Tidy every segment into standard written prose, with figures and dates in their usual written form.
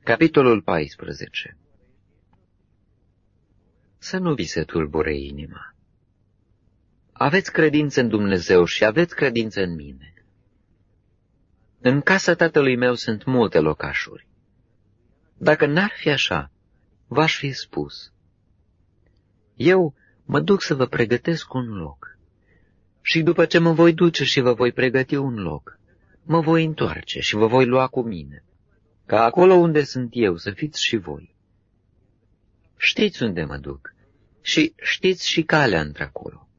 Capitolul 14. Să nu vi se tulbure inima. Aveți credință în Dumnezeu și aveți credință în mine. În casa tatălui meu sunt multe locașuri. Dacă n-ar fi așa, v-aș fi spus. Eu mă duc să vă pregătesc un loc. Și după ce mă voi duce și vă voi pregăti un loc, mă voi întoarce și vă voi lua cu mine, ca acolo unde sunt eu să fiți și voi. Știți unde mă duc și știți și calea într-acolo.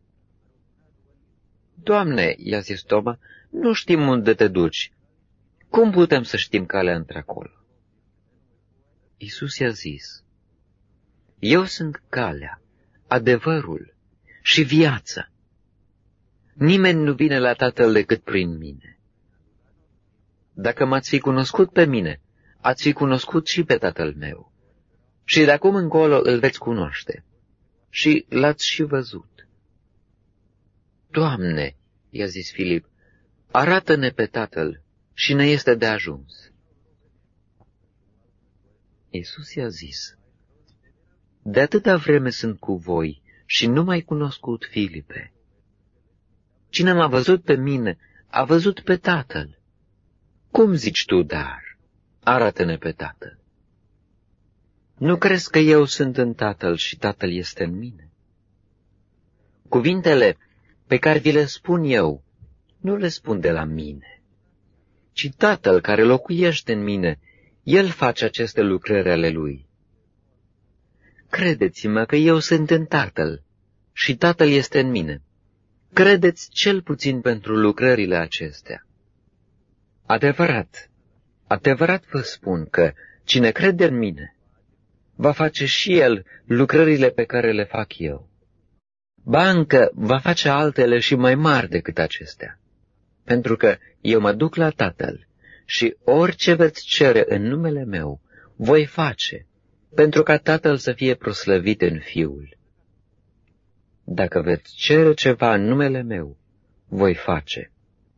Doamne, i-a zis Toma, nu știm unde te duci. Cum putem să știm calea într-acolo? Iisus i-a zis, eu sunt calea, adevărul și viața. Nimeni nu vine la Tatăl decât prin mine. Dacă m-ați fi cunoscut pe mine, ați fi cunoscut și pe Tatăl meu. Și de acum încolo îl veți cunoaște. Și l-ați și văzut. Doamne, i-a zis Filip, arată-ne pe Tatăl și ne este de ajuns. Iisus i-a zis, de atâta vreme sunt cu voi și nu m-ai cunoscut, Filipe. Cine m-a văzut pe mine, a văzut pe Tatăl. Cum zici tu, dar, arată-ne pe Tatăl? Nu crezi că eu sunt în Tatăl și Tatăl este în mine? Cuvintele pe care vi le spun eu, nu le spun de la mine, ci Tatăl care locuiește în mine, El face aceste lucrări ale Lui. Credeți-mă că eu sunt în Tatăl și Tatăl este în mine. Credeți cel puțin pentru lucrările acestea. Adevărat, adevărat vă spun că cine crede în mine, va face și el lucrările pe care le fac eu. Ba încă va face altele și mai mari decât acestea, pentru că eu mă duc la Tatăl și orice veți cere în numele meu, voi face, pentru ca Tatăl să fie proslăvit în Fiul. Dacă veți cere ceva în numele meu, voi face.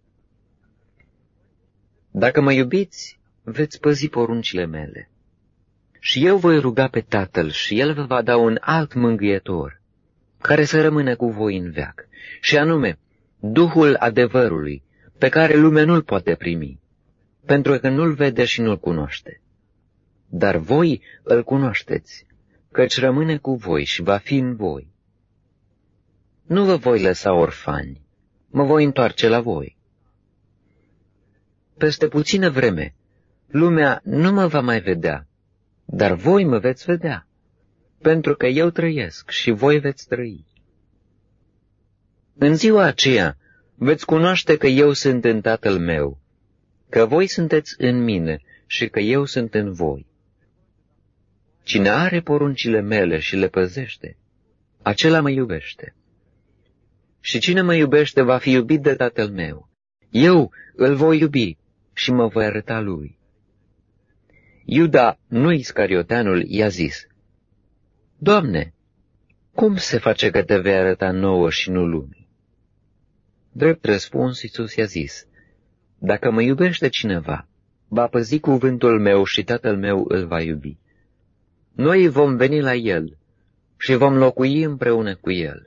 Dacă mă iubiți, veți păzi poruncile mele. Și eu voi ruga pe Tatăl și El vă va da un alt mângâietor, care să rămână cu voi în veac, și anume Duhul adevărului, pe care lumea nu-l poate primi, pentru că nu-l vede și nu-l cunoaște. Dar voi îl cunoașteți, căci rămâne cu voi și va fi în voi. Nu vă voi lăsa orfani, mă voi întoarce la voi. Peste puțină vreme, lumea nu mă va mai vedea, dar voi mă veți vedea, pentru că eu trăiesc și voi veți trăi. În ziua aceea veți cunoaște că eu sunt în Tatăl meu, că voi sunteți în mine și că eu sunt în voi. Cine are poruncile mele și le păzește, acela mă iubește. Și cine mă iubește va fi iubit de Tatăl meu. Eu îl voi iubi și mă voi arăta lui. Iuda, nu Iscarioteanul, i-a zis, Doamne, cum se face că te vei arăta nouă și nu lumii? Drept răspuns, Iisus i-a zis, dacă mă iubește cineva, va păzi cuvântul meu și Tatăl meu îl va iubi. Noi vom veni la el și vom locui împreună cu el.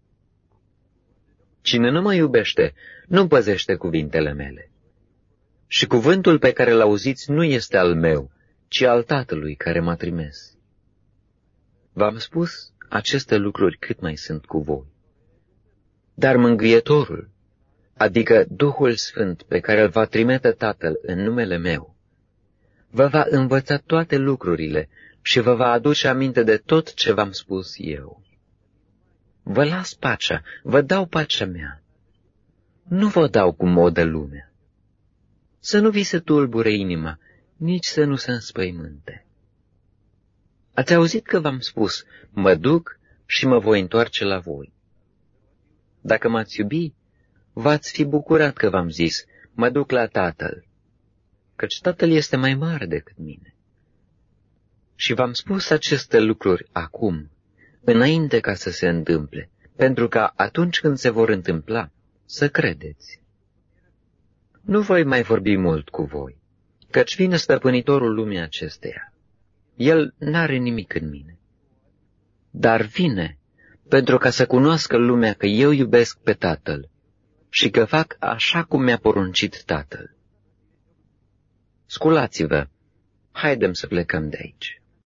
Cine nu mă iubește, nu păzește cuvintele mele. Și cuvântul pe care l-auziți nu este al meu, ci al Tatălui care m-a trimis. V-am spus aceste lucruri cât mai sunt cu voi. Dar Mângâietorul, adică Duhul Sfânt pe care îl va trimite Tatăl în numele meu, vă va învăța toate lucrurile și vă va aduce aminte de tot ce v-am spus eu. Vă las pacea, vă dau pacea mea. Nu vă dau cum o dă lumea. Să nu vi se tulbure inima, nici să nu se înspăimânte. Ați auzit că v-am spus, mă duc și mă voi întoarce la voi. Dacă m-ați iubi, v-ați fi bucurat că v-am zis, mă duc la Tatăl, căci Tatăl este mai mare decât mine. Și v-am spus aceste lucruri acum, înainte ca să se întâmple, pentru ca atunci când se vor întâmpla, să credeți. Nu voi mai vorbi mult cu voi, căci vine stăpânitorul lumii acesteia. El n-are nimic în mine. Dar vine pentru ca să cunoască lumea că eu iubesc pe Tatăl și că fac așa cum mi-a poruncit Tatăl. Sculați-vă, haidem să plecăm de aici.